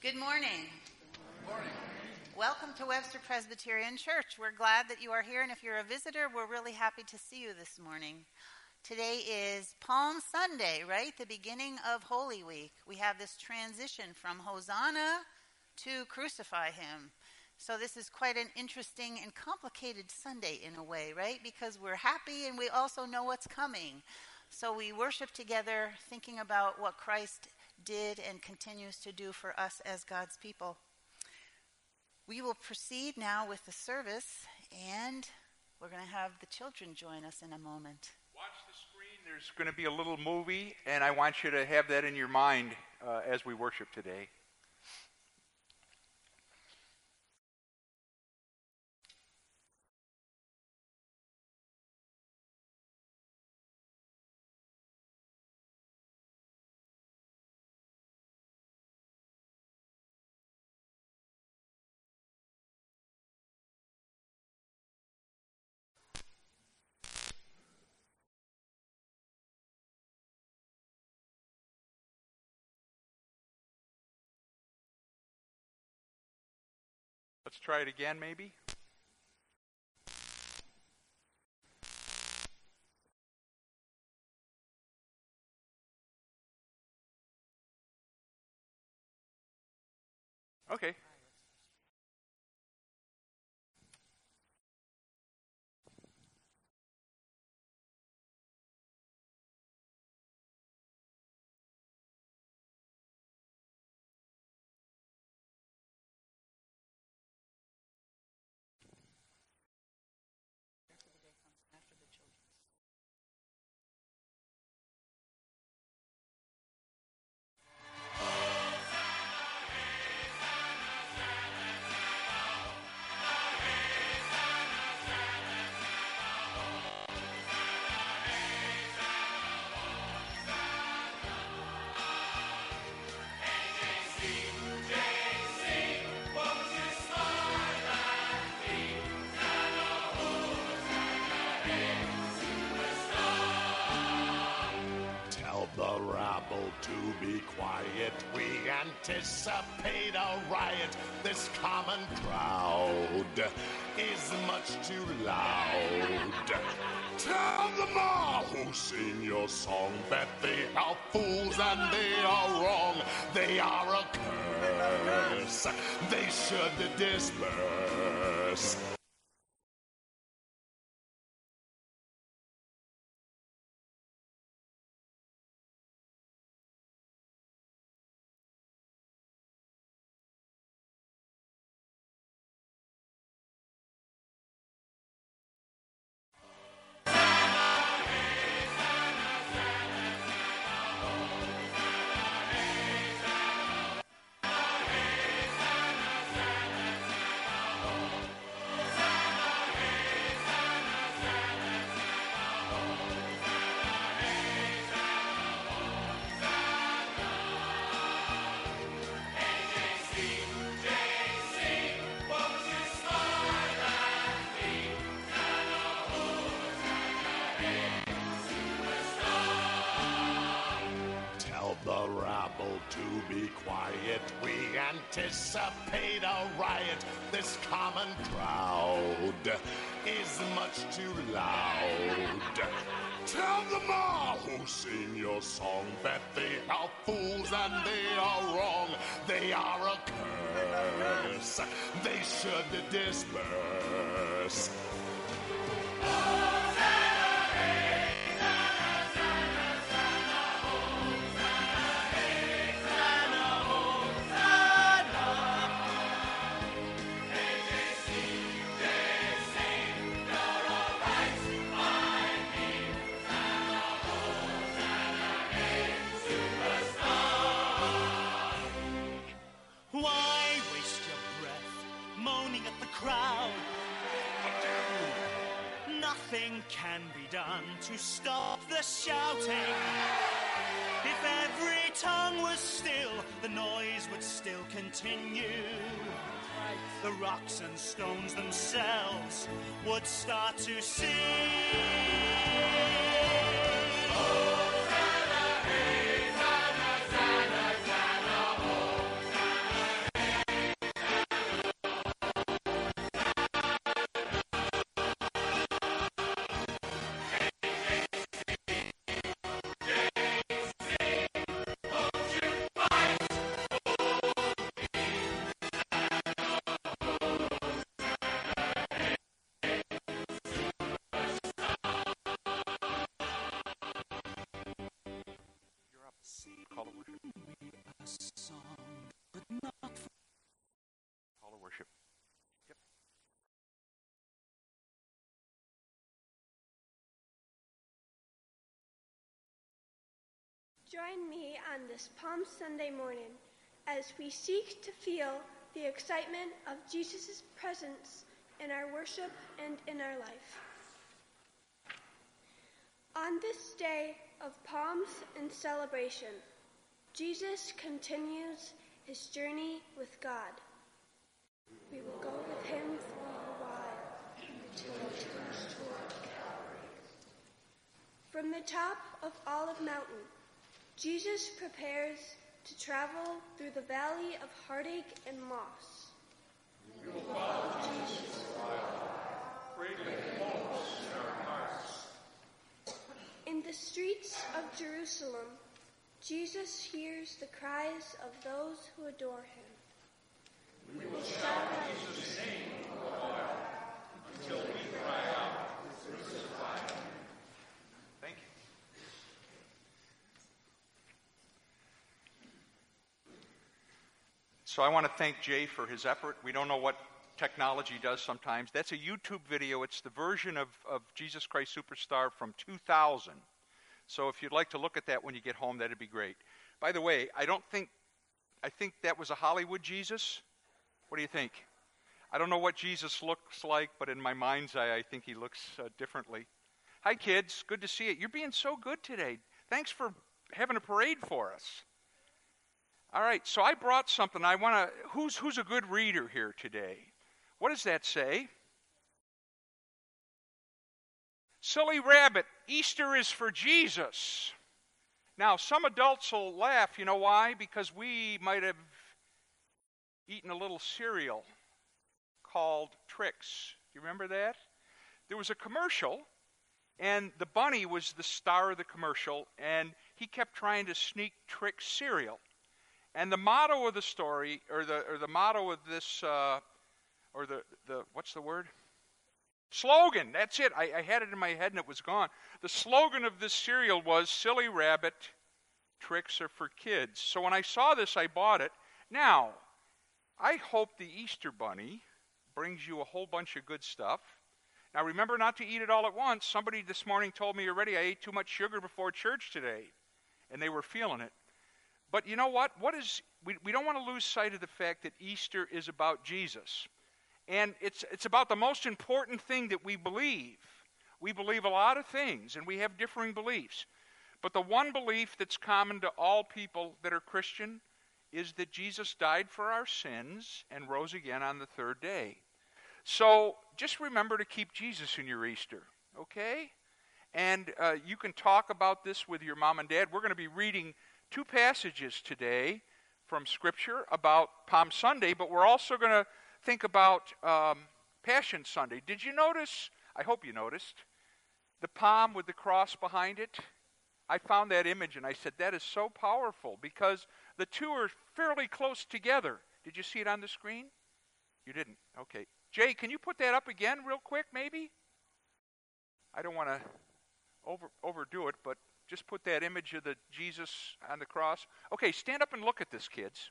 Good morning. Good morning. Welcome to Webster Presbyterian Church. We're glad that you are here, and if you're a visitor, we're really happy to see you this morning. Today is Palm Sunday, right? The beginning of Holy Week. We have this transition from Hosanna to Crucify Him. So this is quite an interesting and complicated Sunday in a way, right? Because we're happy and we also know what's coming. So we worship together thinking about what Christ did and continues to do for us as God's people. We will proceed now with the service, and we're going to have the children join us in a moment. Watch the screen. There's going to be a little movie, and I want you to have that in your mind as we worship today. Let's try it again, maybe. Okay. To be quiet, we anticipate a riot. This common crowd is much too loud. Tell them all who sing your song that they are fools and they are wrong. They are a curse. They should disperse. To be quiet, we anticipate a riot. This common crowd is much too loud. Tell them all who sing your song that they are fools and they are wrong. They are a curse. They should disperse. Nothing can be done to stop the shouting. If every tongue was still, the noise would still continue. The rocks and stones themselves would start to sing. Hosanna, Hosanna, Hosanna, Join me on this Palm Sunday morning as we seek to feel the excitement of Jesus' presence in our worship and in our life. On this day of palms and celebration, Jesus continues his journey with God. We will go with him for a while until he turns toward Calvary. From the top of Olive Mountain, Jesus prepares to travel through the valley of heartache and loss. We will follow Jesus for a while, greatly hopes in our hearts. In the streets of Jerusalem, Jesus hears the cries of those who adore him. We will shout Jesus' name for a while until we cry out, crucify him. Thank you. So I want to thank Jay for his effort. We don't know what technology does sometimes. That's a YouTube video. It's the version of Jesus Christ Superstar from 2000. So if you'd like to look at that when you get home, that'd be great. By the way, I think that was a Hollywood Jesus. What do you think? I don't know what Jesus looks like, but in my mind's eye, I think he looks differently. Hi, kids. Good to see you. You're being so good today. Thanks for having a parade for us. All right, so I brought something. I want to. Who's a good reader here today? What does that say? Silly rabbit, Easter is for Jesus. Now, some adults will laugh. You know why? Because we might have eaten a little cereal called Trix. Do you remember that? There was a commercial, and the bunny was the star of the commercial, and he kept trying to sneak Trix cereal. And the motto of the story, or the motto of this, or the what's the word? Slogan. That's it. I had it in my head and it was gone. The slogan of this cereal was, "Silly rabbit, Trix are for kids." So when I saw this, I bought it. Now, I hope the Easter Bunny brings you a whole bunch of good stuff. Now, remember not to eat it all at once. Somebody this morning told me already I ate too much sugar before church today, and they were feeling it. But you know what? We don't want to lose sight of the fact that Easter is about Jesus. And it's about the most important thing that we believe. We believe a lot of things, and we have differing beliefs. But the one belief that's common to all people that are Christian is that Jesus died for our sins and rose again on the third day. So just remember to keep Jesus in your Easter, okay? And you can talk about this with your mom and dad. We're going to be reading 2 passages today from Scripture about Palm Sunday, but we're also going to think about Passion Sunday. Did you notice, I hope you noticed, the palm with the cross behind it? I found that image and I said, that is so powerful because the two are fairly close together. Did you see it on the screen? You didn't? Okay. Jay, can you put that up again real quick, maybe? I don't want to overdo it, but just put that image of the Jesus on the cross. Okay, stand up and look at this, kids.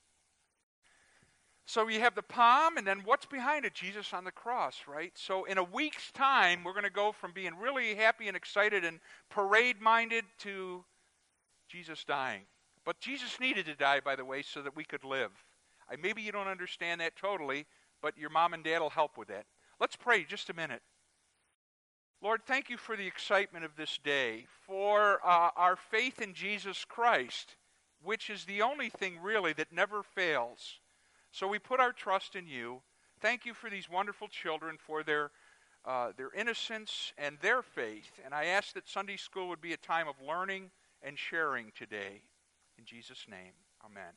So you have the palm, and then what's behind it? Jesus on the cross, right? So in a week's time, we're going to go from being really happy and excited and parade-minded to Jesus dying. But Jesus needed to die, by the way, so that we could live. Maybe you don't understand that totally, but your mom and dad will help with that. Let's pray just a minute. Lord, thank you for the excitement of this day, for our faith in Jesus Christ, which is the only thing really that never fails. So we put our trust in you. Thank you for these wonderful children, for their innocence and their faith. And I ask that Sunday school would be a time of learning and sharing today. In Jesus' name, amen.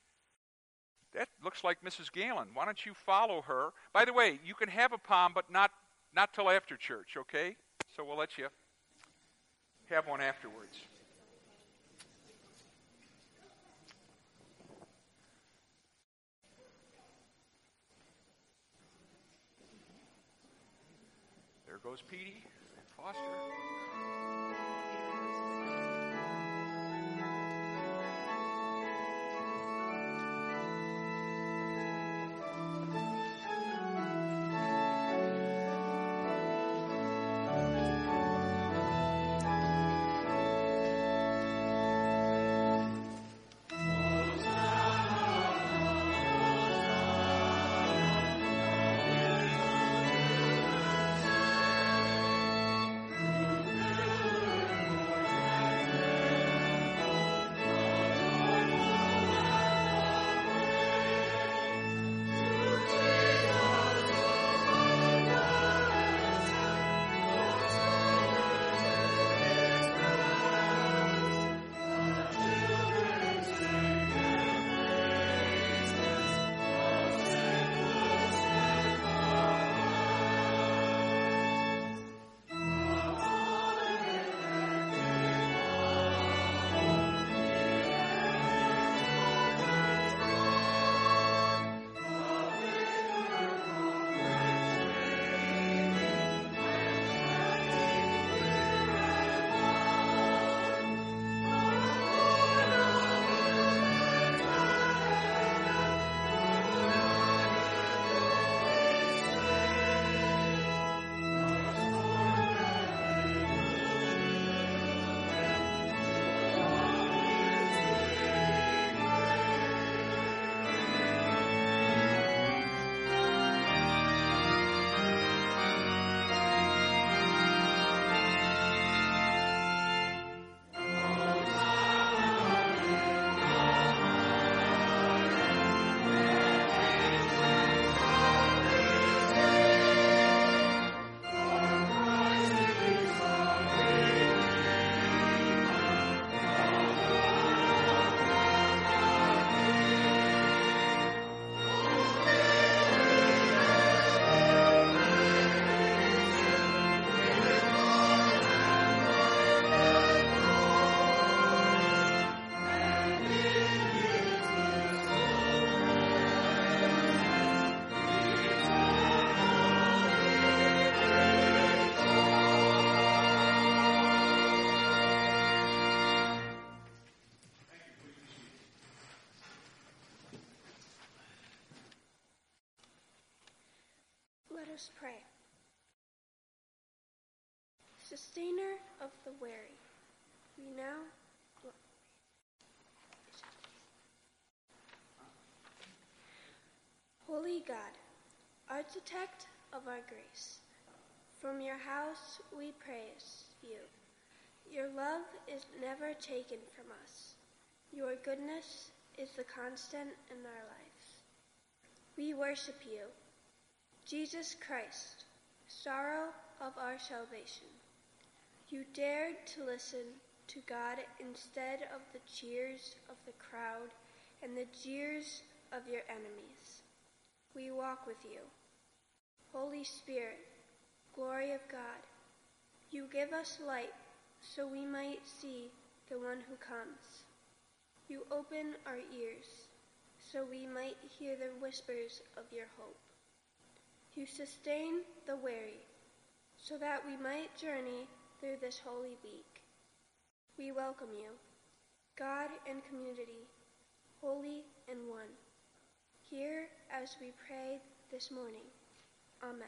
That looks like Mrs. Galen. Why don't you follow her? By the way, you can have a palm, but not till after church, okay? So we'll let you have one afterwards. There goes Petey and Foster. us pray. Sustainer of the weary, we now Holy God, architect of our grace, from your house we praise you. Your love is never taken from us. Your goodness is the constant in our lives. We worship you, Jesus Christ, sorrow of our salvation. You dared to listen to God instead of the cheers of the crowd and the jeers of your enemies. We walk with you. Holy Spirit, glory of God, you give us light so we might see the one who comes. You open our ears so we might hear the whispers of your hope. You sustain the weary so that we might journey through this holy week. We welcome you, God and community, holy and one. Hear as we pray this morning. Amen.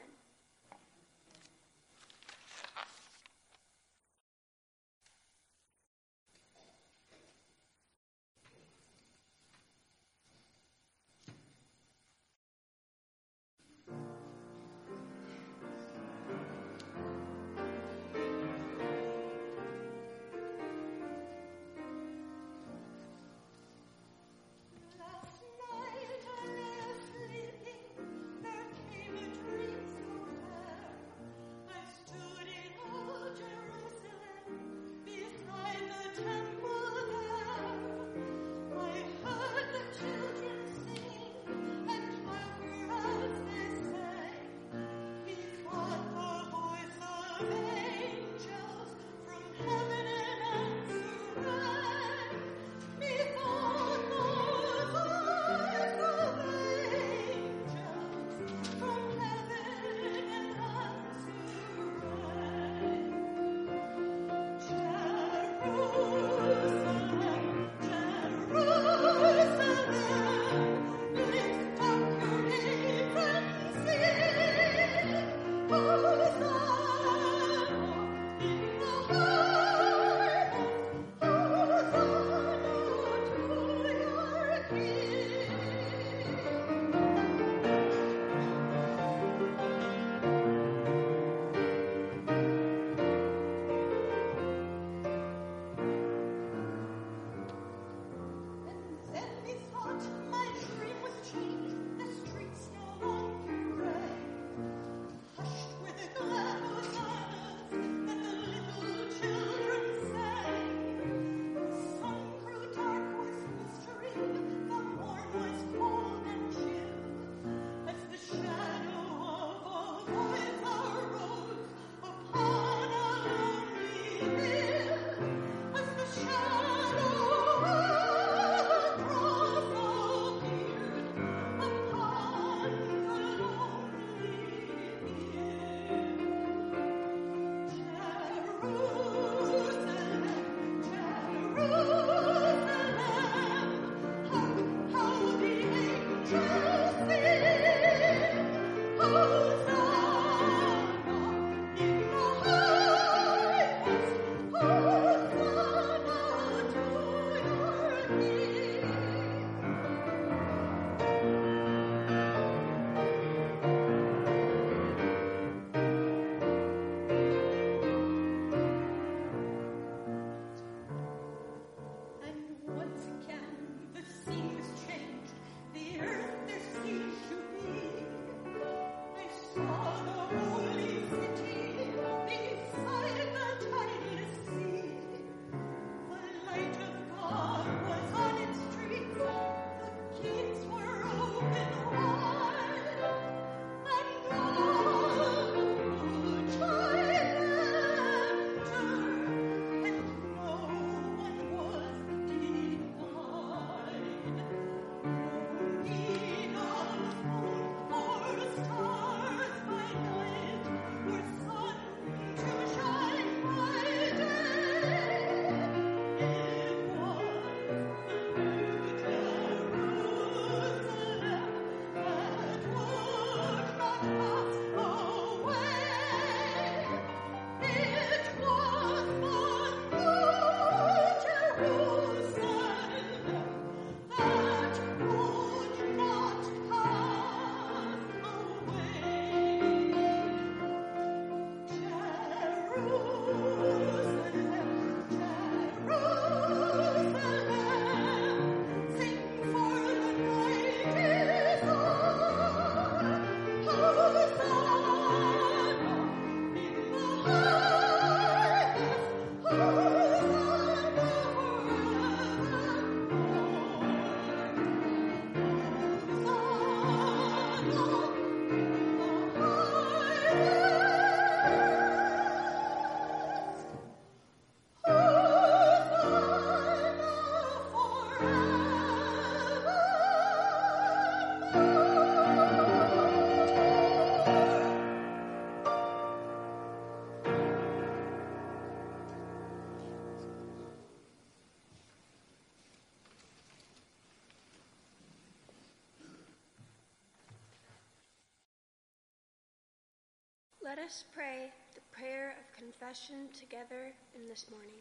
Let us pray the prayer of confession together in this morning.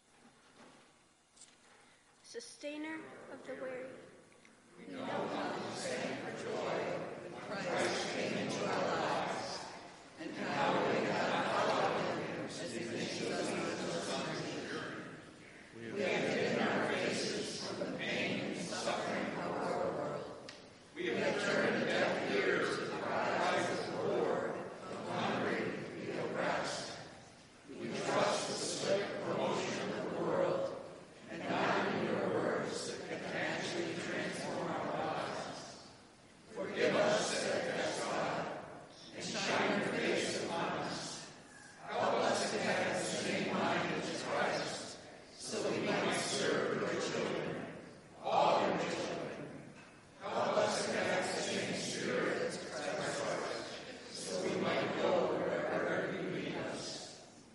Sustainer of the weary, we know how to sing for joy when Christ came into our lives, and how we have followed him as he makes us on his journey. We have hidden our faces from the pain and suffering of our world. We have turned deaf ears to the cries of the poor, the hungry, the oppressed. We trust the swift promotion of the world, and value your words that can actually transform our lives. Forgive us, steadfast God, and shine your face upon us. Help us to have the same mind as Christ, so we might serve your children, all your children. Help us to have the same spirit as Christ, so we might go wherever you lead us.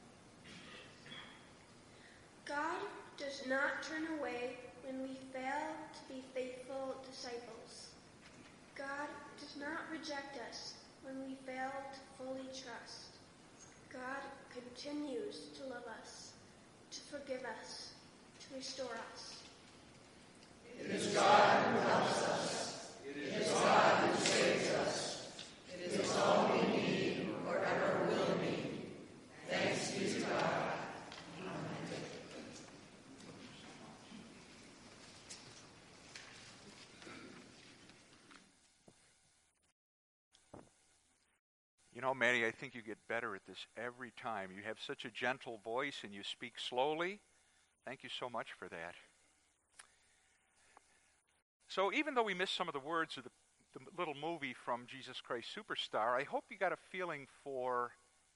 God does not turn away when we fail to be faithful disciples. God does not reject us when we fail to fully trust. God continues to love us, to forgive us, to restore us. It is God who helps us. It is God who saves us. It is all we need or ever will need. Thanks be to God. You know, Maddie, I think you get better at this every time. You have such a gentle voice and you speak slowly. Thank you so much for that. So even though we missed some of the words of the little movie from Jesus Christ Superstar, I hope you got a feeling for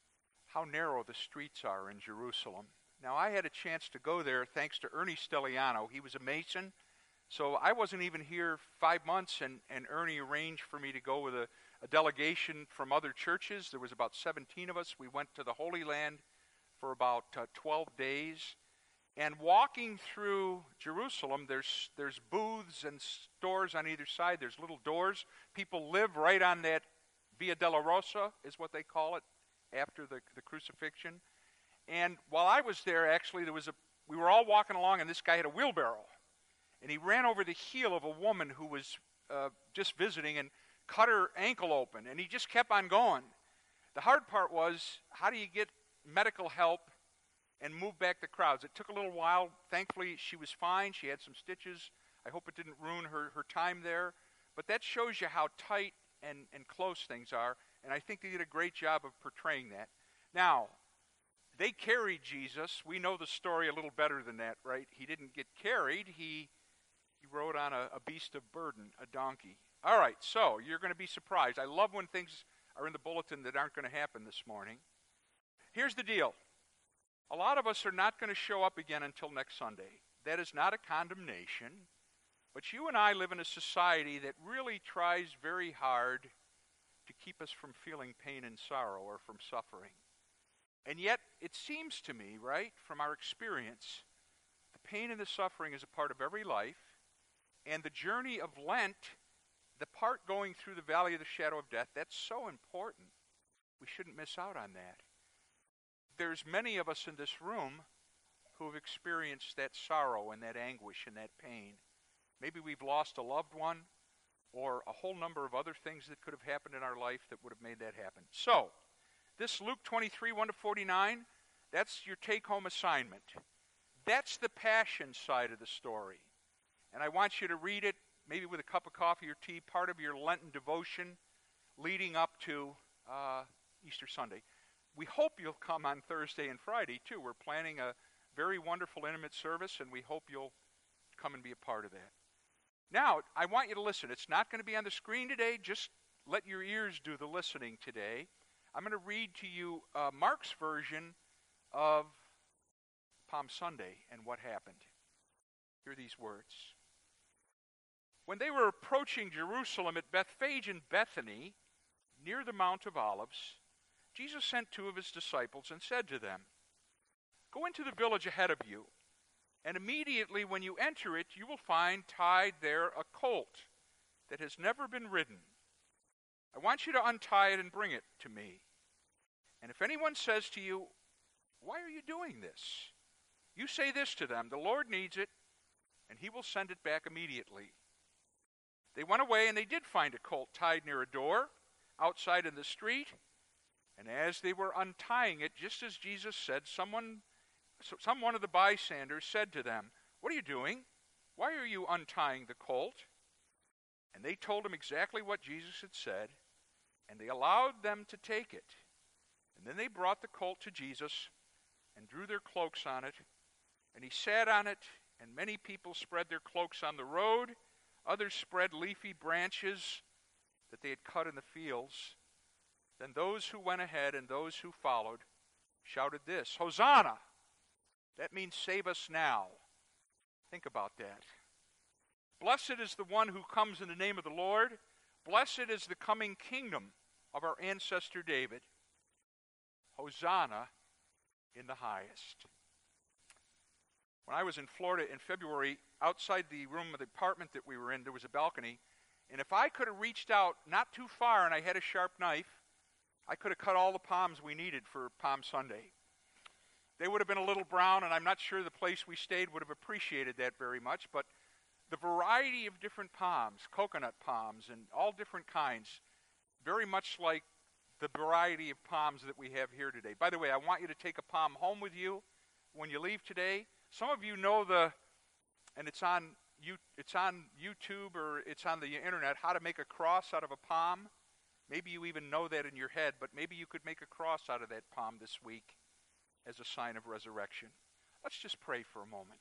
how narrow the streets are in Jerusalem. Now, I had a chance to go there thanks to Ernie Stelliano. He was a Mason, so I wasn't even here 5 months, and Ernie arranged for me to go with a delegation from other churches. There was about 17 of us. We went to the Holy Land for about 12 days. And walking through Jerusalem, there's booths and stores on either side. There's little doors. People live right on that Via Dolorosa, is what they call it, after the crucifixion. And while I was there, actually, we were all walking along, and this guy had a wheelbarrow. And he ran over the heel of a woman who was just visiting and cut her ankle open. And he just kept on going. The hard part was, how do you get medical help and move back the crowds? It took a little while. Thankfully, she was fine. She had some stitches. I hope it didn't ruin her time there. But that shows you how tight and close things are. And I think they did a great job of portraying that. Now, they carried Jesus. We know the story a little better than that, right? He didn't get carried. He rode on a beast of burden, a donkey. All right, so you're going to be surprised. I love when things are in the bulletin that aren't going to happen this morning. Here's the deal. A lot of us are not going to show up again until next Sunday. That is not a condemnation, but you and I live in a society that really tries very hard to keep us from feeling pain and sorrow or from suffering. And yet, it seems to me, right, from our experience, the pain and the suffering is a part of every life, and the journey of Lent, the part going through the valley of the shadow of death, that's so important. We shouldn't miss out on that. There's many of us in this room who have experienced that sorrow and that anguish and that pain. Maybe we've lost a loved one or a whole number of other things that could have happened in our life that would have made that happen. So, this Luke 23, 1-49, that's your take-home assignment. That's the passion side of the story. And I want you to read it, maybe with a cup of coffee or tea, part of your Lenten devotion leading up to Easter Sunday. We hope you'll come on Thursday and Friday, too. We're planning a very wonderful, intimate service, and we hope you'll come and be a part of that. Now, I want you to listen. It's not going to be on the screen today. Just let your ears do the listening today. I'm going to read to you Mark's version of Palm Sunday and what happened. Hear these words. When they were approaching Jerusalem at Bethphage and Bethany, near the Mount of Olives, Jesus sent 2 of his disciples and said to them, "Go into the village ahead of you, and immediately when you enter it, you will find tied there a colt that has never been ridden. I want you to untie it and bring it to me. And if anyone says to you, why are you doing this? You say this to them, the Lord needs it, and he will send it back immediately. They went away, and they did find a colt tied near a door outside in the street. And as they were untying it, just as Jesus said, some one of the bystanders said to them, what are you doing? Why are you untying the colt? And they told him exactly what Jesus had said, and they allowed them to take it. And then they brought the colt to Jesus and drew their cloaks on it, and he sat on it, and many people spread their cloaks on the road. Others spread leafy branches that they had cut in the fields. Then those who went ahead and those who followed shouted this, Hosanna! That means save us now. Think about that. Blessed is the one who comes in the name of the Lord. Blessed is the coming kingdom of our ancestor David. Hosanna in the highest. When I was in Florida in February, outside the room of the apartment that we were in, there was a balcony. And if I could have reached out not too far and I had a sharp knife, I could have cut all the palms we needed for Palm Sunday. They would have been a little brown, and I'm not sure the place we stayed would have appreciated that very much, but the variety of different palms, coconut palms and all different kinds, very much like the variety of palms that we have here today. By the way, I want you to take a palm home with you when you leave today. Some of you know and it's on YouTube or it's on the internet, how to make a cross out of a palm. Maybe you even know that in your head, but maybe you could make a cross out of that palm this week as a sign of resurrection. Let's just pray for a moment.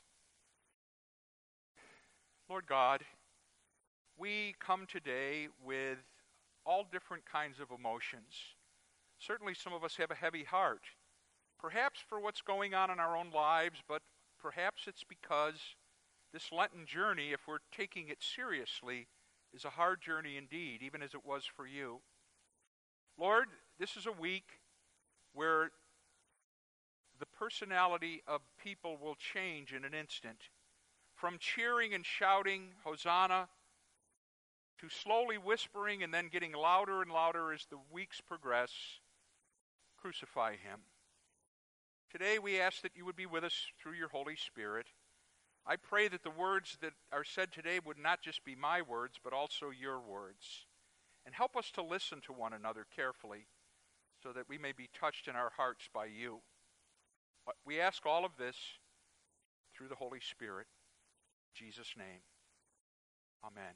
Lord God, we come today with all different kinds of emotions. Certainly some of us have a heavy heart, perhaps for what's going on in our own lives, but perhaps it's because this Lenten journey, if we're taking it seriously, is a hard journey indeed, even as it was for you. Lord, this is a week where the personality of people will change in an instant. From cheering and shouting, Hosanna, to slowly whispering and then getting louder and louder as the weeks progress, crucify him. Today we ask that you would be with us through your Holy Spirit. I pray that the words that are said today would not just be my words, but also your words. And help us to listen to one another carefully so that we may be touched in our hearts by you. We ask all of this through the Holy Spirit. In Jesus' name, amen.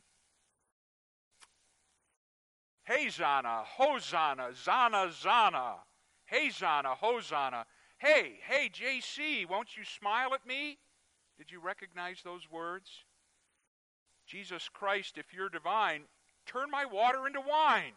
Hey, Zana, Hosanna, Zana, Zana. Hey, Zana, Hosanna. Hey, JC, won't you smile at me? Did you recognize those words? Jesus Christ, if you're divine, turn my water into wine.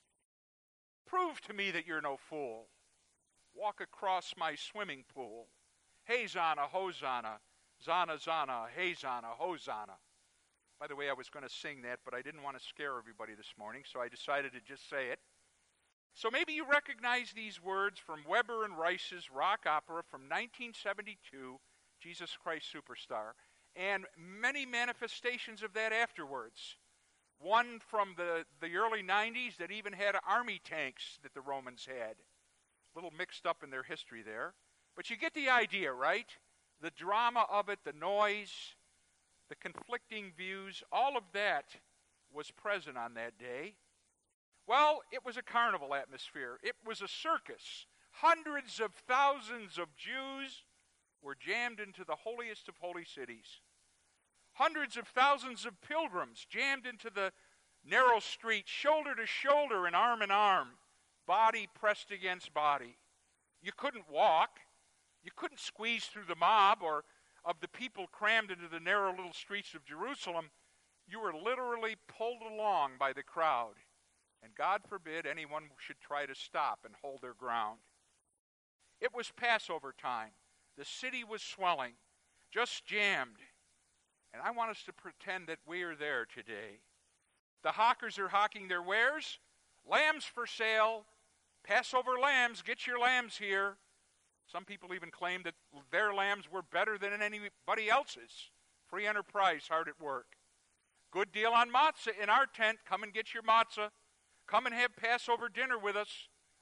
Prove to me that you're no fool. Walk across my swimming pool. Hey, Zana, Hosanna. Zana, Zana, hey, Zana, Hosanna. By the way, I was going to sing that, but I didn't want to scare everybody this morning, so I decided to just say it. So maybe you recognize these words from Weber and Rice's rock opera from 1972, Jesus Christ Superstar, and many manifestations of that afterwards. One from the early 90s that even had army tanks that the Romans had. A little mixed up in their history there. But you get the idea, right? The drama of it, the noise, the conflicting views, all of that was present on that day. Well, it was a carnival atmosphere. It was a circus. Hundreds of thousands of Jews were jammed into the holiest of holy cities. Hundreds of thousands of pilgrims jammed into the narrow streets, shoulder to shoulder and arm, body pressed against body. You couldn't walk. You couldn't squeeze through the mob or of the people crammed into the narrow little streets of Jerusalem. You were literally pulled along by the crowd. And God forbid anyone should try to stop and hold their ground. It was Passover time. The city was swelling, just jammed. And I want us to pretend that we are there today. The hawkers are hawking their wares. Lambs for sale. Passover lambs, get your lambs here. Some people even claim that their lambs were better than anybody else's. Free enterprise, hard at work. Good deal on matzah in our tent. Come and get your matzah. Come and have Passover dinner with us.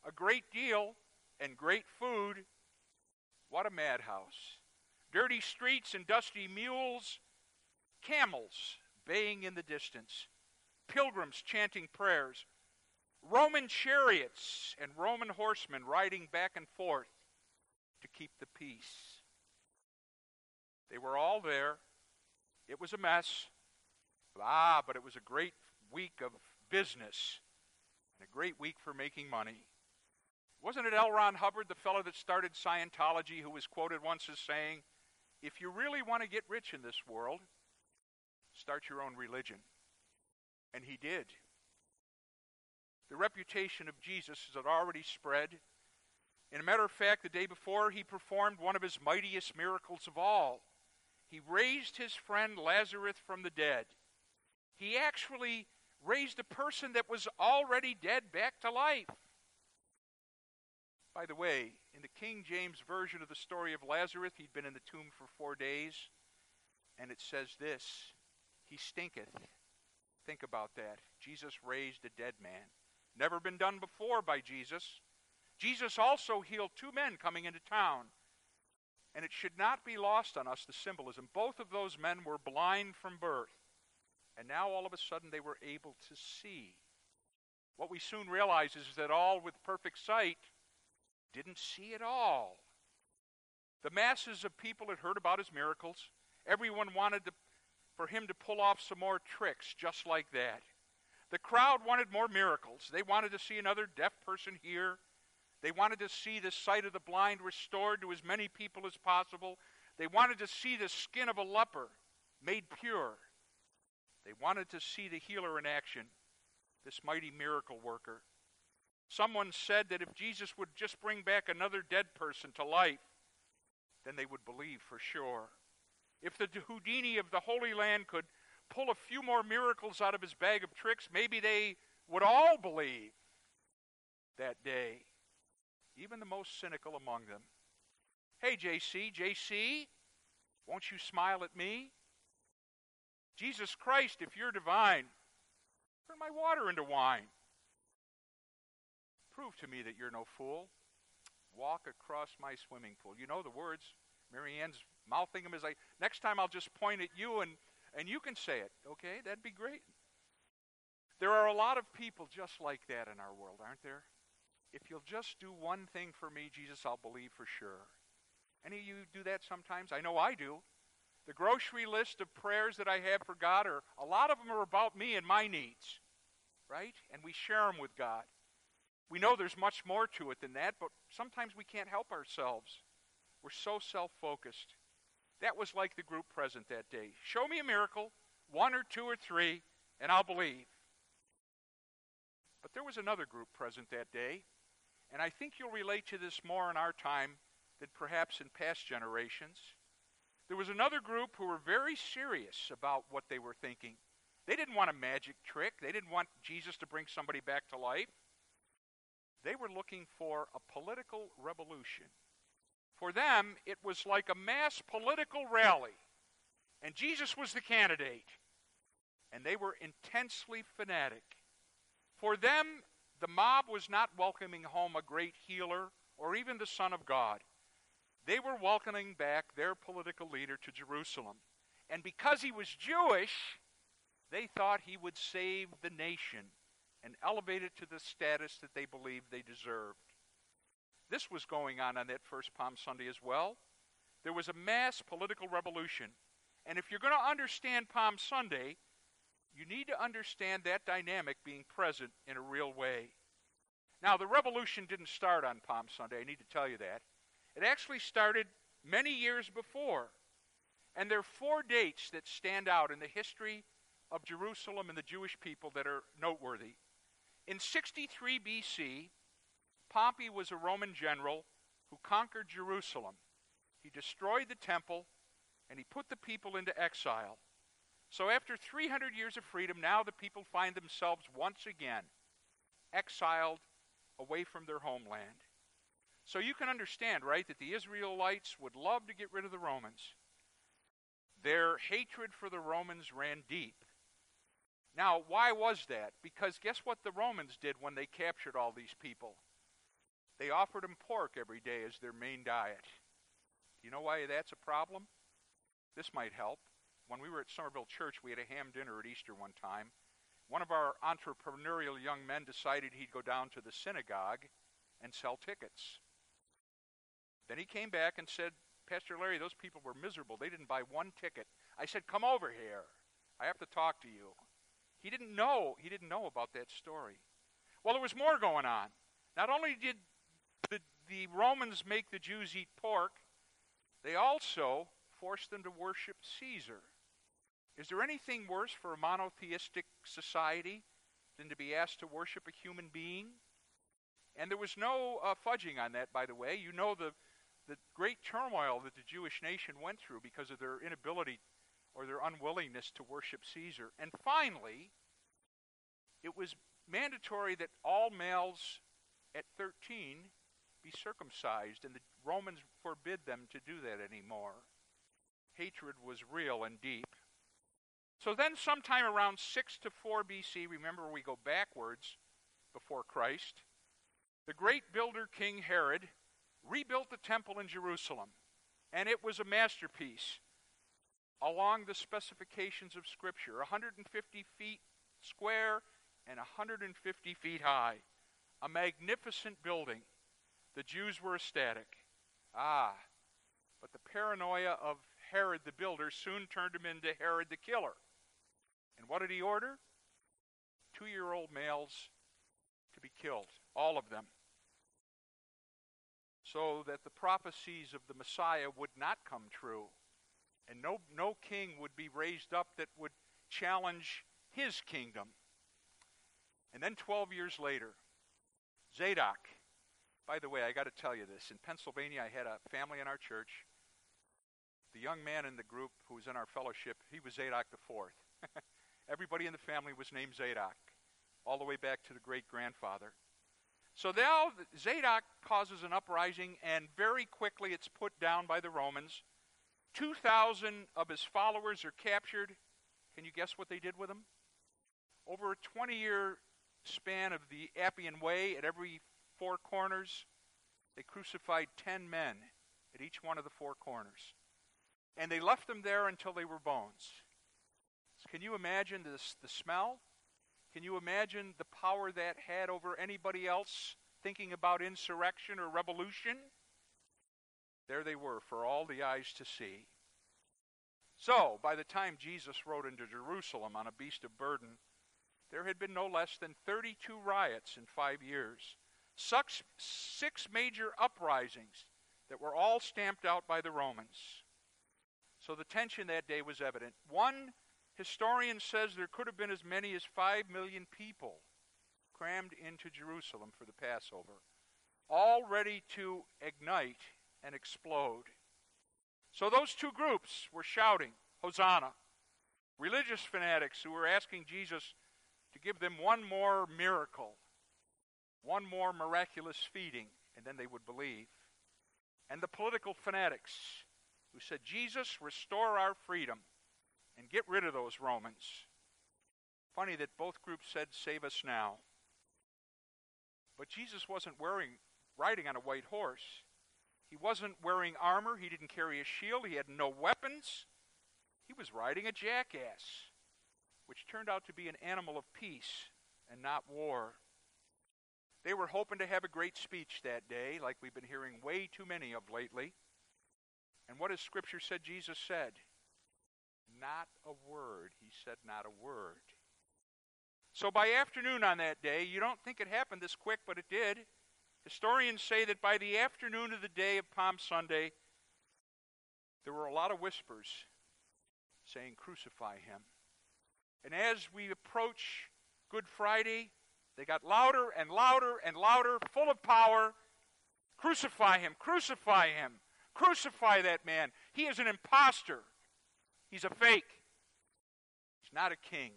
a great deal, and great food. What a madhouse. Dirty streets and dusty mules, camels baying in the distance, pilgrims chanting prayers, Roman chariots and Roman horsemen riding back and forth to keep the peace. They were all there. It was a mess. But it was a great week of business and a great week for making money. Wasn't it L. Ron Hubbard, the fellow that started Scientology, who was quoted once as saying, if you really want to get rich in this world, start your own religion. And he did. The reputation of Jesus had already spread. In a matter of fact, the day before, he performed one of his mightiest miracles of all. He raised his friend Lazarus from the dead. He actually raised a person that was already dead back to life. By the way, in the King James Version of the story of Lazarus, he'd been in the tomb for 4 days, and it says this, he stinketh. Think about that. Jesus raised a dead man. Never been done before by Jesus. Jesus also healed 2 men coming into town. And it should not be lost on us, the symbolism. Both of those men were blind from birth. And now all of a sudden they were able to see. What we soon realize is that all with perfect sight didn't see at all. The masses of people had heard about his miracles. Everyone wanted for him to pull off some more tricks just like that. The crowd wanted more miracles. They wanted to see another deaf person hear. They wanted to see the sight of the blind restored to as many people as possible. They wanted to see the skin of a leper made pure. They wanted to see the healer in action, this mighty miracle worker. Someone said that if Jesus would just bring back another dead person to life, then they would believe for sure. If the Houdini of the Holy Land could pull a few more miracles out of his bag of tricks, maybe they would all believe that day, even the most cynical among them. Hey, JC, won't you smile at me? Jesus Christ, if you're divine, turn my water into wine. Prove to me that you're no fool. Walk across my swimming pool. You know the words. Mary Ann's mouthing them as next time I'll just point at you and you can say it. Okay, that'd be great. There are a lot of people just like that in our world, aren't there? If you'll just do one thing for me, Jesus, I'll believe for sure. Any of you do that sometimes? I know I do. The grocery list of prayers that I have for God, a lot of them are about me and my needs, right? And we share them with God. We know there's much more to it than that, but sometimes we can't help ourselves. We're so self-focused. That was like the group present that day. Show me a miracle, 1 or 2 or 3, and I'll believe. But there was another group present that day, and I think you'll relate to this more in our time than perhaps in past generations. There was another group who were very serious about what they were thinking. They didn't want a magic trick. They didn't want Jesus to bring somebody back to life. They were looking for a political revolution. For them, it was like a mass political rally, and Jesus was the candidate, and they were intensely fanatic. For them, the mob was not welcoming home a great healer or even the Son of God. They were welcoming back their political leader to Jerusalem. And because he was Jewish, they thought he would save the nation and elevate it to the status that they believed they deserved. This was going on that first Palm Sunday as well. There was a mass political revolution. And if you're going to understand Palm Sunday, you need to understand that dynamic being present in a real way. Now, the revolution didn't start on Palm Sunday. I need to tell you that. It actually started many years before. And there are 4 dates that stand out in the history of Jerusalem and the Jewish people that are noteworthy. In 63 BC, Pompey was a Roman general who conquered Jerusalem. He destroyed the temple, and he put the people into exile. So after 300 years of freedom, now the people find themselves once again exiled away from their homeland. So you can understand, right, that the Israelites would love to get rid of the Romans. Their hatred for the Romans ran deep. Now, why was that? Because guess what the Romans did when they captured all these people? They offered him pork every day as their main diet. Do you know why that's a problem? This might help. When we were at Somerville Church, we had a ham dinner at Easter one time. One of our entrepreneurial young men decided he'd go down to the synagogue and sell tickets. Then he came back and said, Pastor Larry, those people were miserable. They didn't buy one ticket. I said, come over here. I have to talk to you. He didn't know about that story. Well, there was more going on. Not only did the Romans make the Jews eat pork, they also forced them to worship Caesar. Is there anything worse for a monotheistic society than to be asked to worship a human being? And there was no fudging on that, by the way. You know the great turmoil that the Jewish nation went through because of their inability or their unwillingness to worship Caesar. And finally, it was mandatory that all males at 13 be circumcised, and the Romans forbid them to do that anymore. Hatred was real and deep. So then sometime around 6 to 4 BC, remember we go backwards before Christ, the great builder King Herod rebuilt the temple in Jerusalem, and it was a masterpiece along the specifications of Scripture, 150 feet square and 150 feet high, a magnificent building. The Jews were ecstatic. But the paranoia of Herod the builder soon turned him into Herod the killer. And what did he order? 2-year-old males to be killed, all of them, so that the prophecies of the Messiah would not come true, and no king would be raised up that would challenge his kingdom. And then 12 years later, Zadok. By the way, I got to tell you this. In Pennsylvania, I had a family in our church. The young man in the group who was in our fellowship, he was Zadok the Fourth. Everybody in the family was named Zadok, all the way back to the great-grandfather. So now Zadok causes an uprising, and very quickly it's put down by the Romans. 2,000 of his followers are captured. Can you guess what they did with them? Over a 20-year span of the Appian Way, at every 4 corners, they crucified 10 men at each one of the 4 corners. And they left them there until they were bones. So can you imagine the smell? Can you imagine the power that had over anybody else thinking about insurrection or revolution? There they were for all the eyes to see. So, by the time Jesus rode into Jerusalem on a beast of burden, there had been no less than 32 riots in 5 years. 6 major uprisings that were all stamped out by the Romans. So the tension that day was evident. One historian says there could have been as many as 5 million people crammed into Jerusalem for the Passover, all ready to ignite and explode. So those two groups were shouting, Hosanna. Religious fanatics who were asking Jesus to give them one more miracle, one more miraculous feeding, and then they would believe. And the political fanatics who said, Jesus, restore our freedom and get rid of those Romans. Funny that both groups said, save us now. But Jesus wasn't riding on a white horse. He wasn't wearing armor. He didn't carry a shield. He had no weapons. He was riding a jackass, which turned out to be an animal of peace and not war. They were hoping to have a great speech that day, like we've been hearing way too many of lately. And what has Scripture said Jesus said? Not a word. He said not a word. So by afternoon on that day, you don't think it happened this quick, but it did. Historians say that by the afternoon of the day of Palm Sunday, there were a lot of whispers saying, crucify him. And as we approach Good Friday, they got louder and louder and louder, full of power. Crucify him, crucify him, crucify that man. He is an imposter. He's a fake. He's not a king.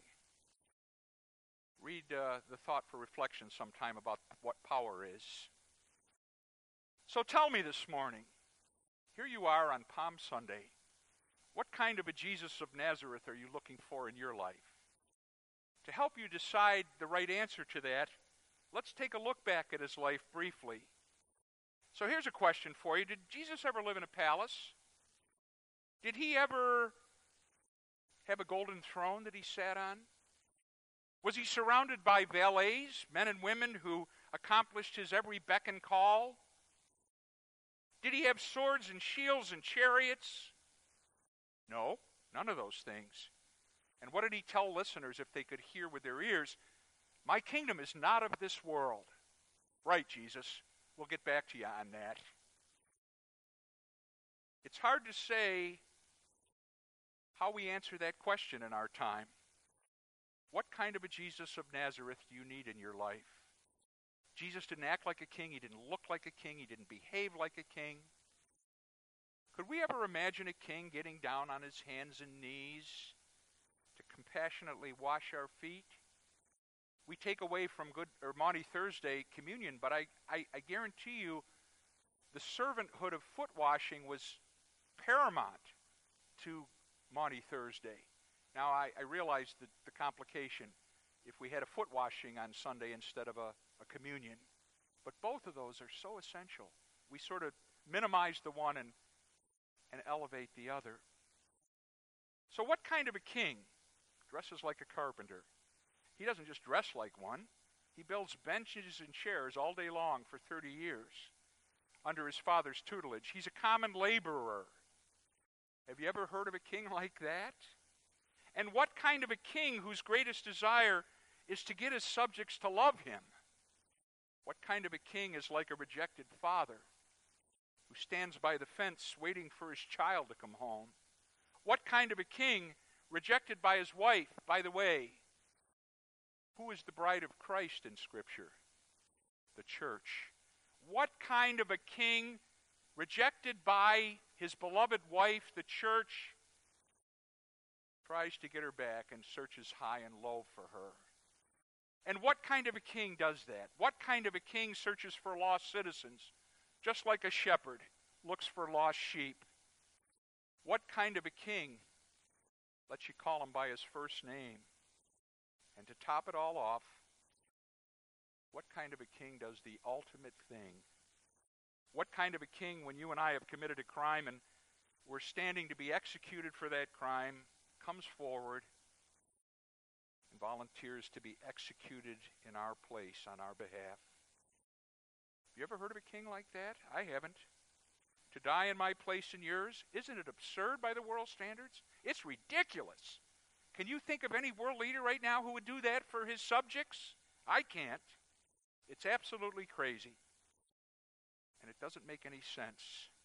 Read the Thought for Reflection sometime about what power is. So tell me this morning, here you are on Palm Sunday. What kind of a Jesus of Nazareth are you looking for in your life? To help you decide the right answer to that, let's take a look back at his life briefly. So here's a question for you. Did Jesus ever live in a palace? Did he ever have a golden throne that he sat on? Was he surrounded by valets, men and women who accomplished his every beck and call? Did he have swords and shields and chariots? No, none of those things. And what did he tell listeners if they could hear with their ears? My kingdom is not of this world. Right, Jesus. We'll get back to you on that. It's hard to say how we answer that question in our time. What kind of a Jesus of Nazareth do you need in your life? Jesus didn't act like a king. He didn't look like a king. He didn't behave like a king. Could we ever imagine a king getting down on his hands and knees to compassionately wash our feet? We take away from Maundy Thursday communion, but I guarantee you the servanthood of foot washing was paramount to Maundy Thursday. Now, I realize the complication if we had a foot washing on Sunday instead of a communion. But both of those are so essential. We sort of minimize the one and elevate the other. So what kind of a king dresses like a carpenter? He doesn't just dress like one. He builds benches and chairs all day long for 30 years under his father's tutelage. He's a common laborer. Have you ever heard of a king like that? And what kind of a king whose greatest desire is to get his subjects to love him? What kind of a king is like a rejected father who stands by the fence waiting for his child to come home? What kind of a king rejected by his wife? By the way, who is the bride of Christ in Scripture? The church. What kind of a king rejected by his beloved wife, the church, tries to get her back and searches high and low for her? And what kind of a king does that? What kind of a king searches for lost citizens, just like a shepherd looks for lost sheep? What kind of a king lets you call him by his first name? And to top it all off, what kind of a king does the ultimate thing? What kind of a king, when you and I have committed a crime and we're standing to be executed for that crime, comes forward and volunteers to be executed in our place on our behalf? Have you ever heard of a king like that? I haven't. To die in my place and yours? Isn't it absurd by the world standards? It's ridiculous. Can you think of any world leader right now who would do that for his subjects? I can't. It's absolutely crazy. And it doesn't make any sense.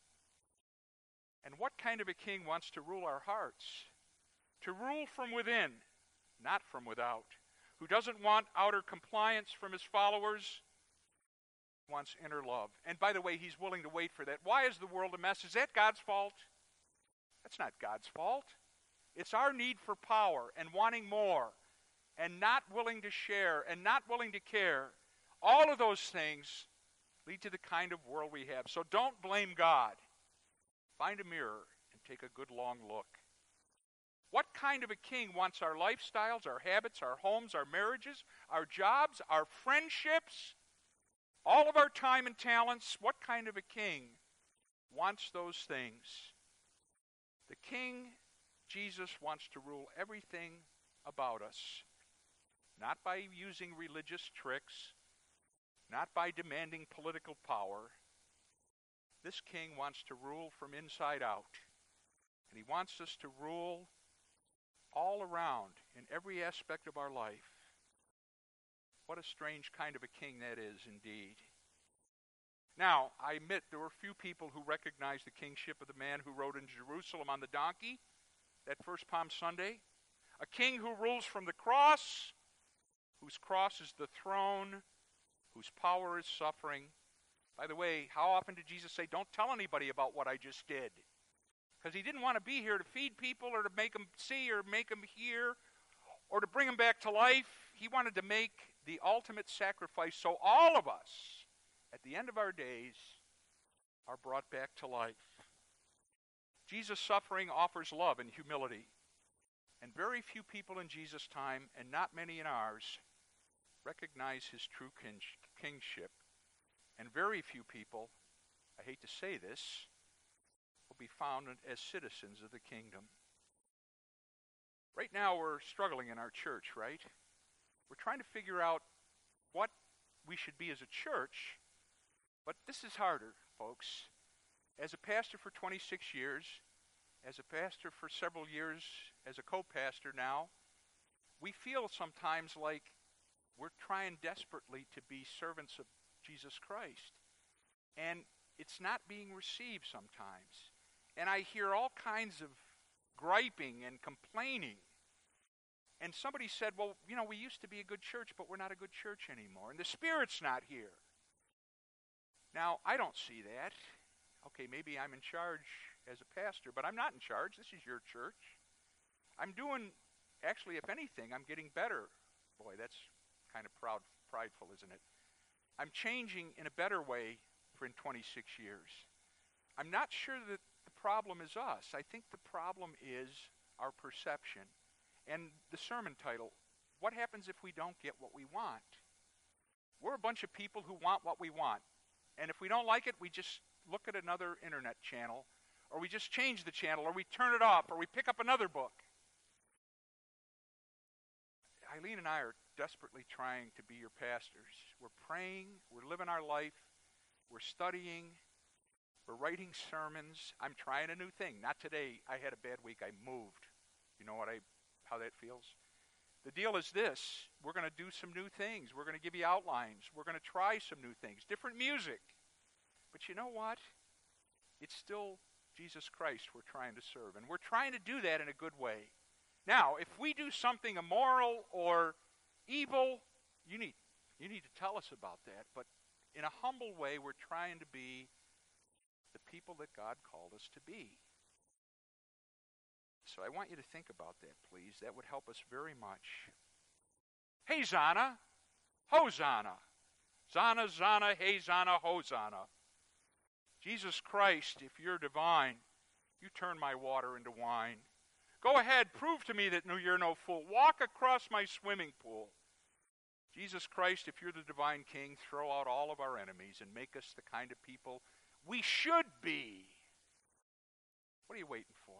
And what kind of a king wants to rule our hearts? To rule from within, not from without. Who doesn't want outer compliance from his followers, wants inner love. And by the way, he's willing to wait for that. Why is the world a mess? Is that God's fault? That's not God's fault. It's our need for power and wanting more and not willing to share and not willing to care. All of those things lead to the kind of world we have. So don't blame God. Find a mirror and take a good long look. What kind of a king wants our lifestyles, our habits, our homes, our marriages, our jobs, our friendships, all of our time and talents? What kind of a king wants those things? The King Jesus wants to rule everything about us, not by using religious tricks, not by demanding political power. This king wants to rule from inside out, and he wants us to rule all around in every aspect of our life. What a strange kind of a king that is indeed. Now, I admit there were few people who recognized the kingship of the man who rode in Jerusalem on the donkey that first Palm Sunday. A king who rules from the cross, whose cross is the throne, whose power is suffering. By the way, how often did Jesus say, don't tell anybody about what I just did? Because he didn't want to be here to feed people or to make them see or make them hear or to bring them back to life. He wanted to make the ultimate sacrifice so all of us, at the end of our days, are brought back to life. Jesus' suffering offers love and humility. And very few people in Jesus' time, and not many in ours, recognize his true kingship. And very few people I hate to say this, will be found as citizens of the kingdom. Right now we're struggling in our church, right? We're trying to figure out what we should be as a church, but this is harder, folks. As a pastor for 26 years, as a pastor for several years, as a co-pastor now, we feel sometimes like we're trying desperately to be servants of Jesus Christ. And it's not being received sometimes. And I hear all kinds of griping and complaining. And somebody said, well, you know, we used to be a good church, but we're not a good church anymore. And the Spirit's not here. Now, I don't see that. Okay, maybe I'm in charge as a pastor, but I'm not in charge. This is your church. I'm doing, actually, if anything, I'm getting better. Boy, that's kind of prideful, isn't it? I'm changing in a better way for in 26 years. I'm not sure that the problem is us. I think the problem is our perception. And the sermon title, what happens if we don't get what we want? We're a bunch of people who want what we want. And if we don't like it, we just look at another internet channel, or we just change the channel, or we turn it off, or we pick up another book. Eileen and I are desperately trying to be your pastors. We're praying, we're living our life, we're studying, we're writing sermons. I'm trying a new thing. Not today. I had a bad week. I moved. You know how that feels? The deal is this. We're going to do some new things. We're going to give you outlines. We're going to try some new things, different music. But you know what? It's still Jesus Christ we're trying to serve. And we're trying to do that in a good way. Now, if we do something immoral or evil, you need to tell us about that. But in a humble way, we're trying to be the people that God called us to be. So I want you to think about that, please. That would help us very much. Hey, Zana. Hosanna. Zana, Zana, hey, Zana, Hosanna. Jesus Christ, if you're divine, you turn my water into wine. Go ahead, prove to me that you're no fool. Walk across my swimming pool. Jesus Christ, if you're the divine King, throw out all of our enemies and make us the kind of people we should be. What are you waiting for?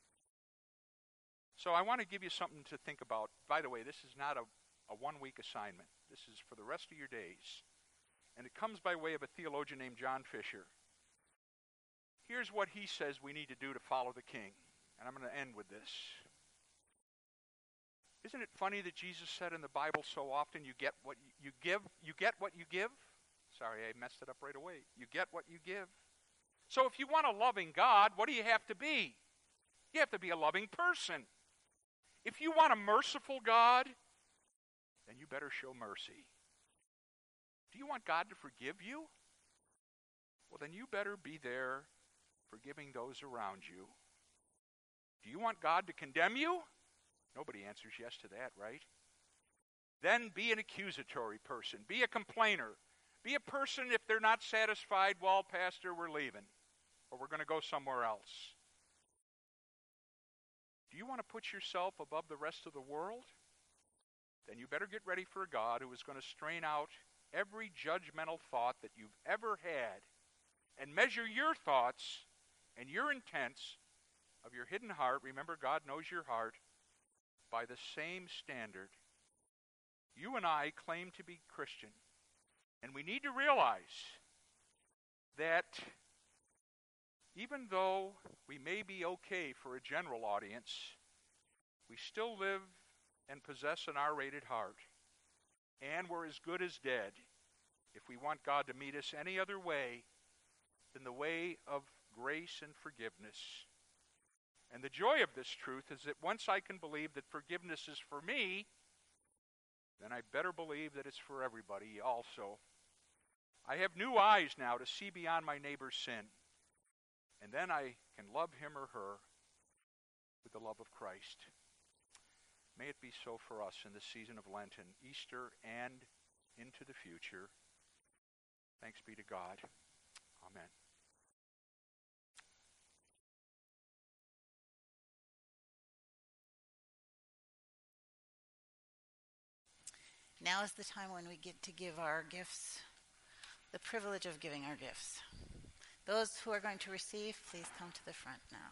So I want to give you something to think about. By the way, this is not a one-week assignment. This is for the rest of your days. And it comes by way of a theologian named John Fisher. Here's what he says we need to do to follow the King. And I'm going to end with this. Isn't it funny that Jesus said in the Bible so often, you get what you give? You get what you give? Sorry, I messed it up right away. You get what you give. So if you want a loving God, what do you have to be? You have to be a loving person. If you want a merciful God, then you better show mercy. Do you want God to forgive you? Well, then you better be there forgiving those around you. Do you want God to condemn you? Nobody answers yes to that, right? Then be an accusatory person. Be a complainer. Be a person, if they're not satisfied, well, Pastor, we're leaving, or we're going to go somewhere else. Do you want to put yourself above the rest of the world? Then you better get ready for a God who is going to strain out every judgmental thought that you've ever had and measure your thoughts and your intents of your hidden heart. Remember, God knows your heart by the same standard. You and I claim to be Christian, and we need to realize that even though we may be okay for a general audience, we still live and possess an R-rated heart, and we're as good as dead if we want God to meet us any other way than the way of grace and forgiveness. And the joy of this truth is that once I can believe that forgiveness is for me, then I better believe that it's for everybody also. I have new eyes now to see beyond my neighbor's sin. And then I can love him or her with the love of Christ. May it be so for us in the season of Lent and Easter and into the future. Thanks be to God. Amen. Now is the time when we get to give our gifts, the privilege of giving our gifts. Those who are going to receive, please come to the front now.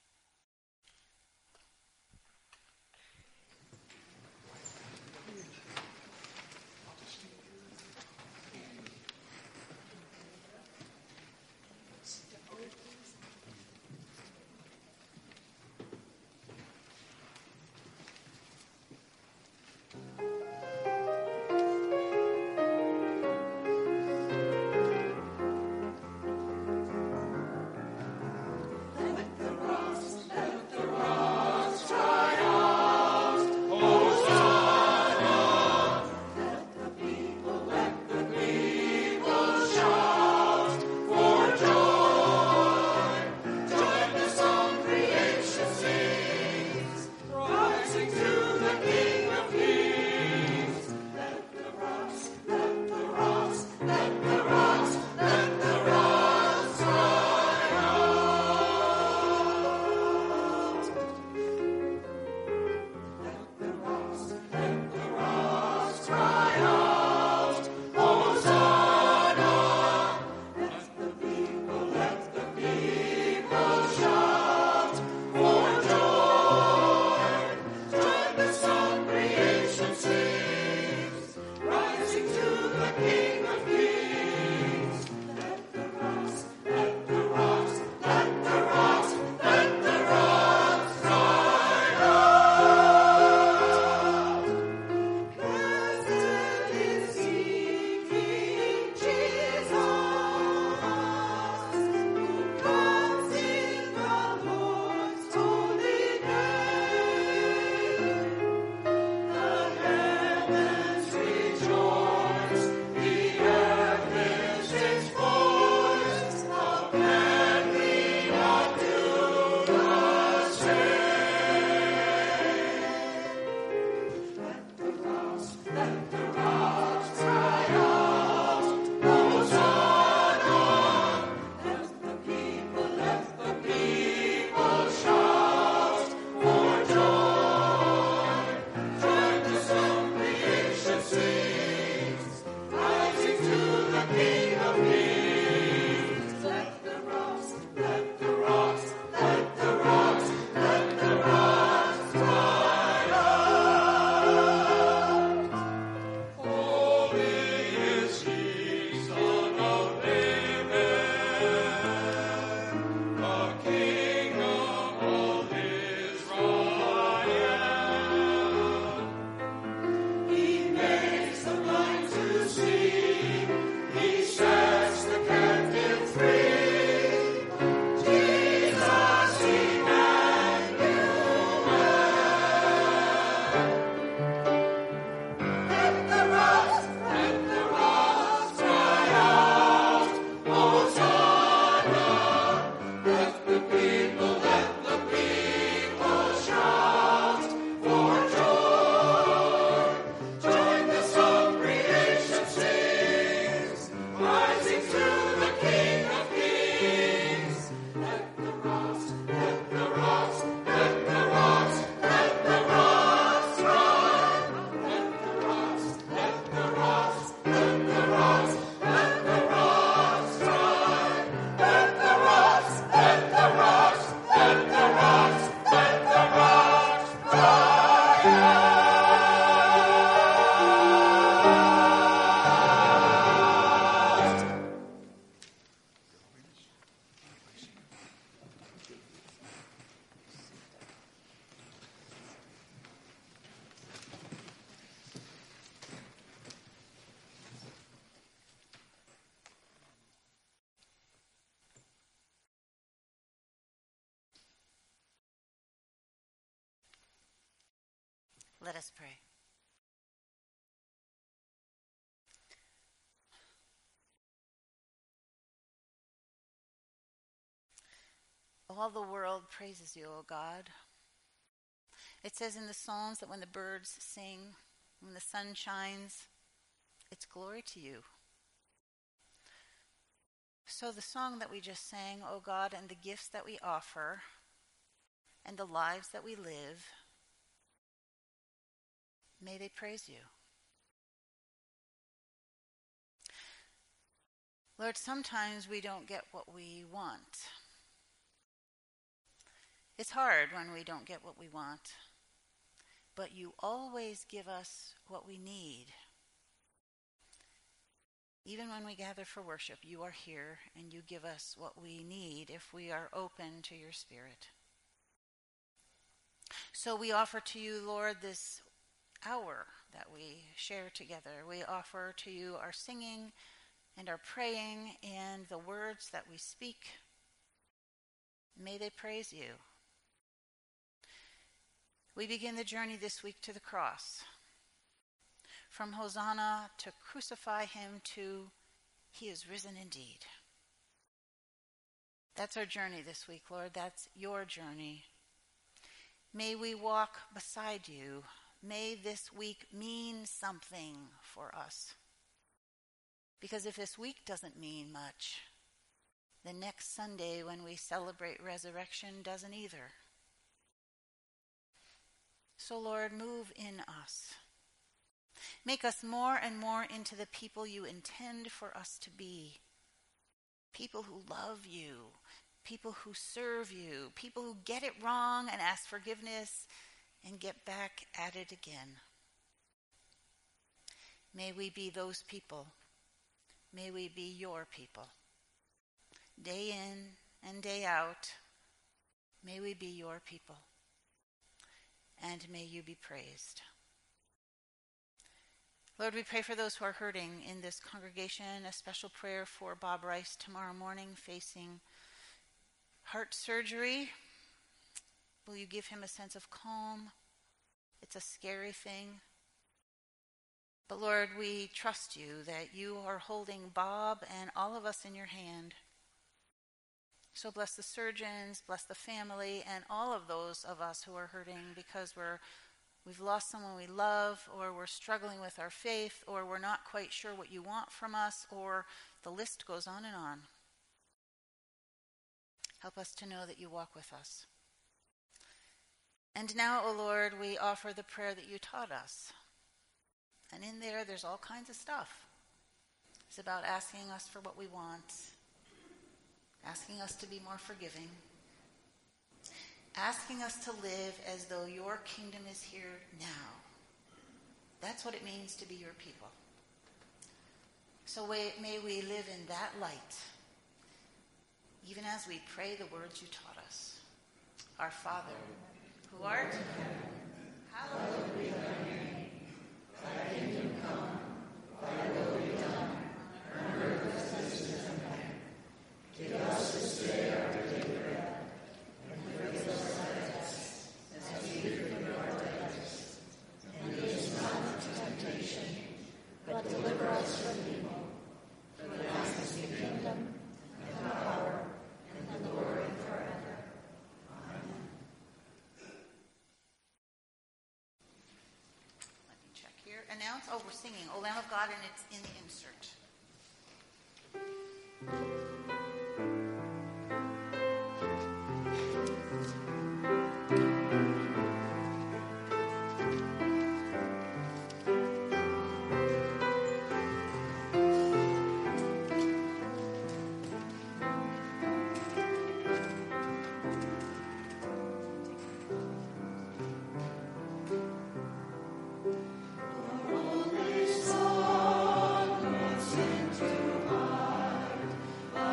Let us pray. All the world praises you, O God. It says in the Psalms that when the birds sing, when the sun shines, it's glory to you. So the song that we just sang, O God, and the gifts that we offer, and the lives that we live, may they praise you. Lord, sometimes we don't get what we want. It's hard when we don't get what we want, but you always give us what we need. Even when we gather for worship, you are here and you give us what we need if we are open to your Spirit. So we offer to you, Lord, this hour that we share together. We offer to you our singing and our praying and the words that we speak. May they praise you. We begin the journey this week to the cross. From Hosanna to crucify him to he is risen indeed. That's our journey this week, Lord. That's your journey. May we walk beside you. May this week mean something for us. Because if this week doesn't mean much, the next Sunday when we celebrate resurrection doesn't either. So, Lord, move in us. Make us more and more into the people you intend for us to be. People who love you, people who serve you, people who get it wrong and ask forgiveness and get back at it again. May we be those people. May we be your people. Day in and day out, may we be your people. And may you be praised. Lord, we pray for those who are hurting in this congregation, a special prayer for Bob Rice tomorrow morning facing heart surgery. Will you give him a sense of calm? It's a scary thing. But Lord, we trust you that you are holding Bob and all of us in your hand. So bless the surgeons, bless the family, and all of those of us who are hurting because we've lost someone we love, or we're struggling with our faith, or we're not quite sure what you want from us, or the list goes on and on. Help us to know that you walk with us. And now, O Lord, we offer the prayer that you taught us. And in there's all kinds of stuff. It's about asking us for what we want, asking us to be more forgiving, asking us to live as though your kingdom is here now. That's what it means to be your people. So may we live in that light, even as we pray the words you taught us. Our Father, who art in heaven, hallowed be thy name. Thy kingdom come, thy will be done, on earth as it is in heaven. Give us this day our daily bread, and forgive us our debts, as we forgive our debtors. And lead us not into temptation, but deliver us from evil. For thine is the kingdom, and the power, and the glory forever. Amen. Let me check here. Announce, we're singing O Lamb of God, and it's in the insert. Holy Son, not sin to hide.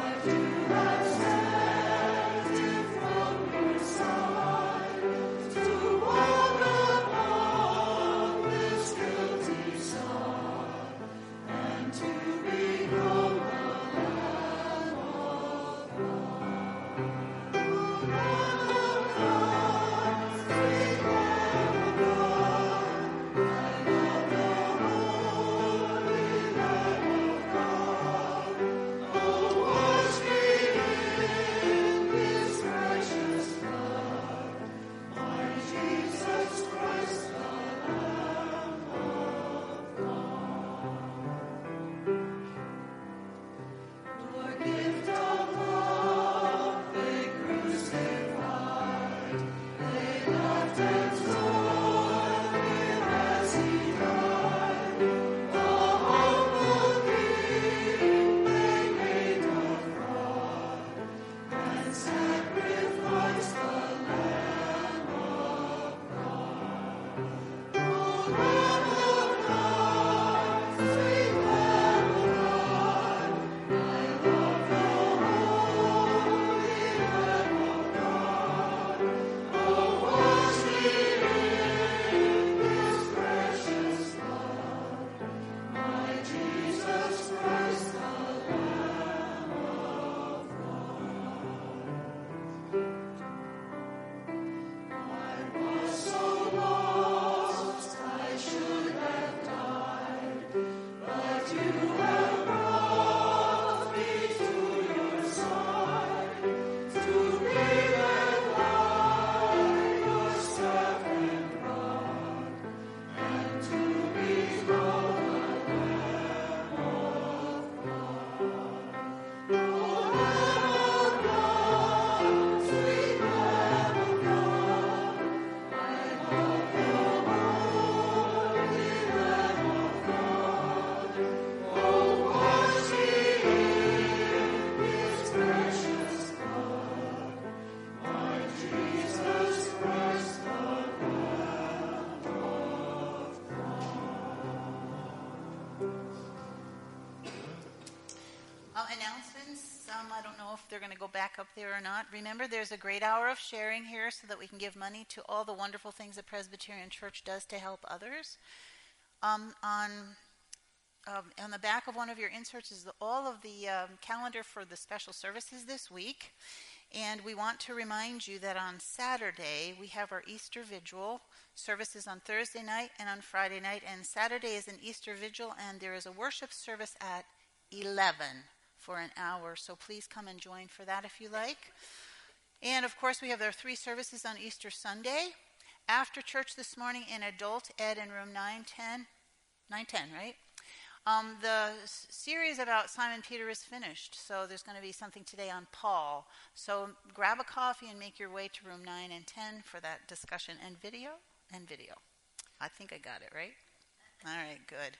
announcements. I don't know if they're going to go back up there or not. Remember, there's a great hour of sharing here so that we can give money to all the wonderful things that Presbyterian Church does to help others. On the back of one of your inserts is all of the calendar for the special services this week. And we want to remind you that on Saturday, we have our Easter Vigil services on Thursday night and on Friday night. And Saturday is an Easter Vigil, and there is a worship service at 11 for an hour. So please come and join for that if you like. And, of course, we have our 3 services on Easter Sunday. After church this morning in Adult Ed in room 910, right? The series about Simon Peter is finished, so there's going to be something today on Paul. So grab a coffee and make your way to room 9 and 10 for that discussion and video. I think I got it, right? All right, good.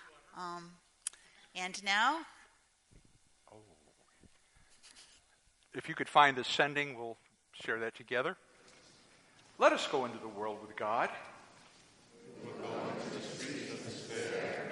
And now? If you could find the sending, we'll share that together. Let us go into the world with God. We will go into the streets of despair.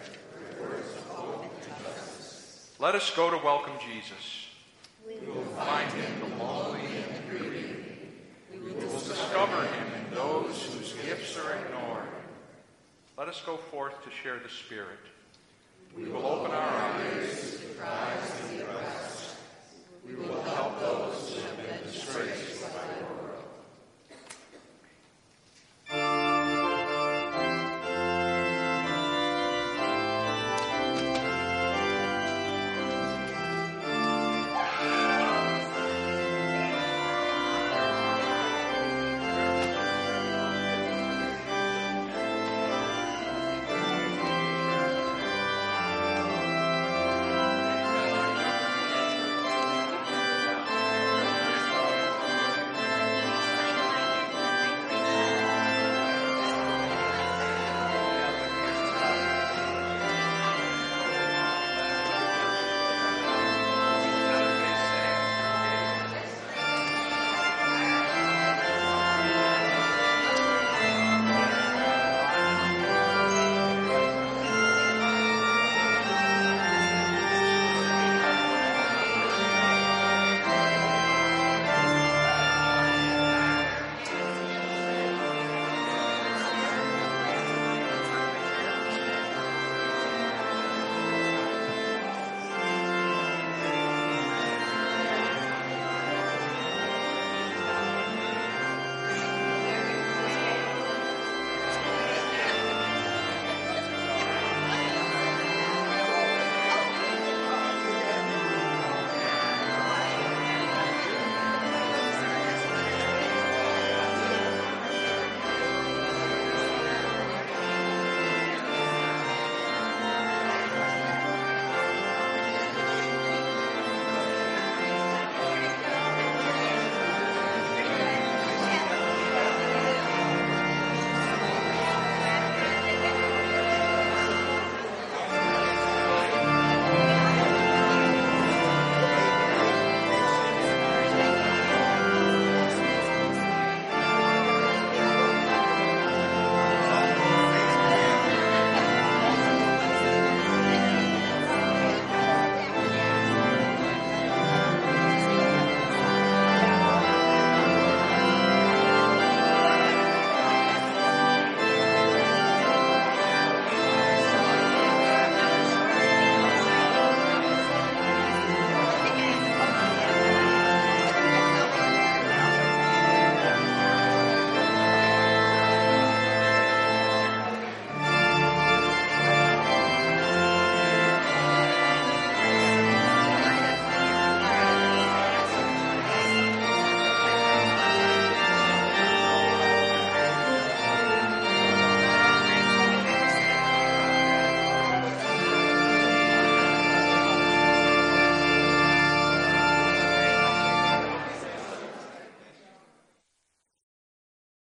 Let us go to welcome Jesus. We will find him lonely and grieving. We will discover him in those whose gifts are ignored. Let us go forth to share the Spirit. We will open our eyes to Christ and the rest. We will help